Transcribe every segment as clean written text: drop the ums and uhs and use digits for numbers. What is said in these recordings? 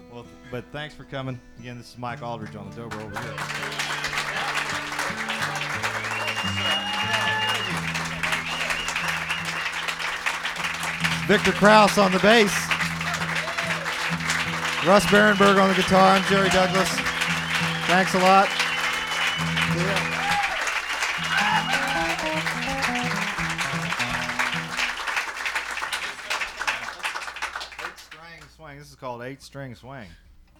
Well, but thanks for coming. Again, this is Mike Aldridge on the Dobro over here. Victor Krause on the bass. Russ Barenberg on the guitar. I'm Jerry Douglas. Thanks a lot. See ya. Eight-string swing. This is called eight-string swing.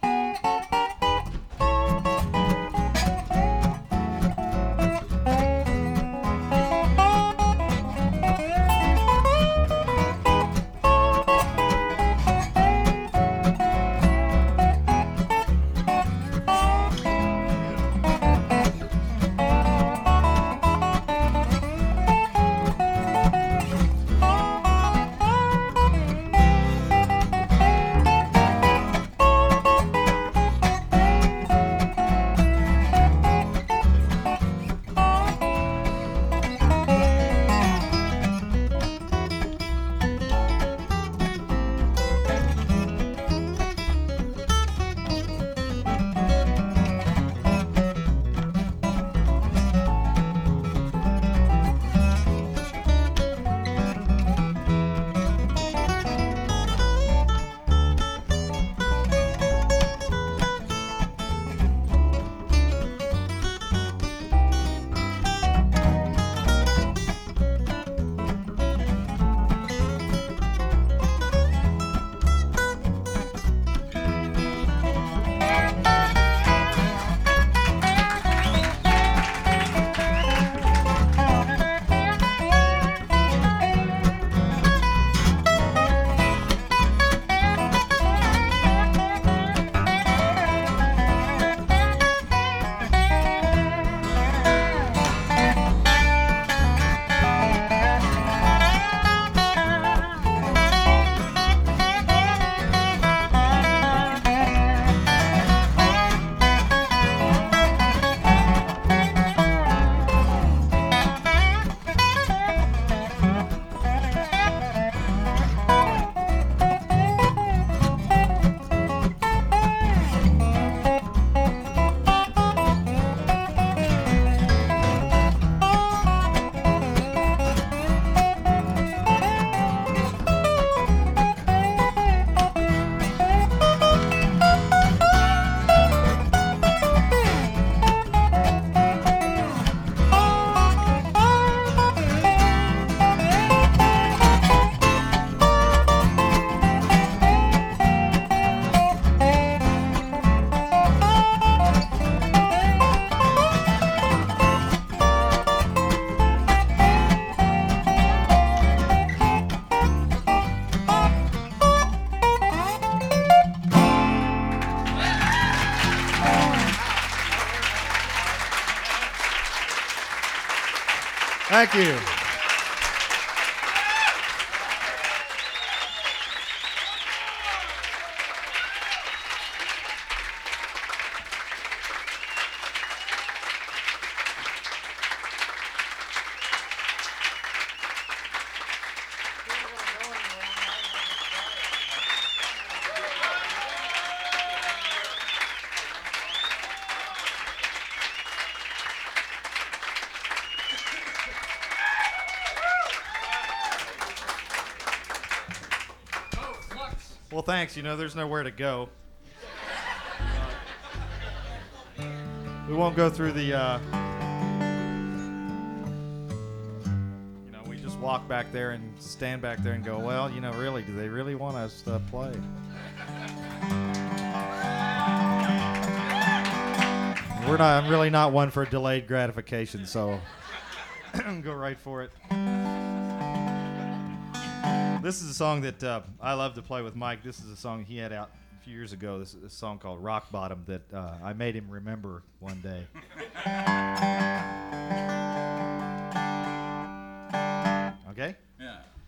Thank you. Well, thanks. You know, there's nowhere to go. We won't go through the, we just walk back there and stand back there and go, well, really, do they really want us to play? I'm really not one for delayed gratification, so go right for it. This is a song that I love to play with Mike. This is a song he had out a few years ago. This is a song called Rock Bottom that I made him remember one day. Okay? Yeah.